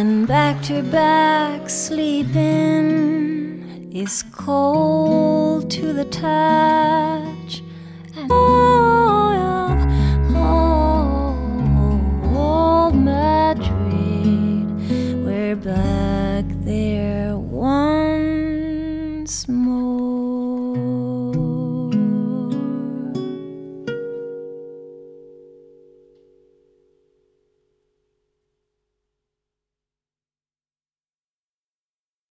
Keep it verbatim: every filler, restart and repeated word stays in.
And back to back sleeping is cold to the touch. And oh, oh, old Madrid, we're back there once more.